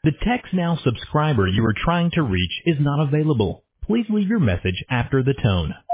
The TextNow subscriber you are trying to reach is not available. Please leave your message after the tone.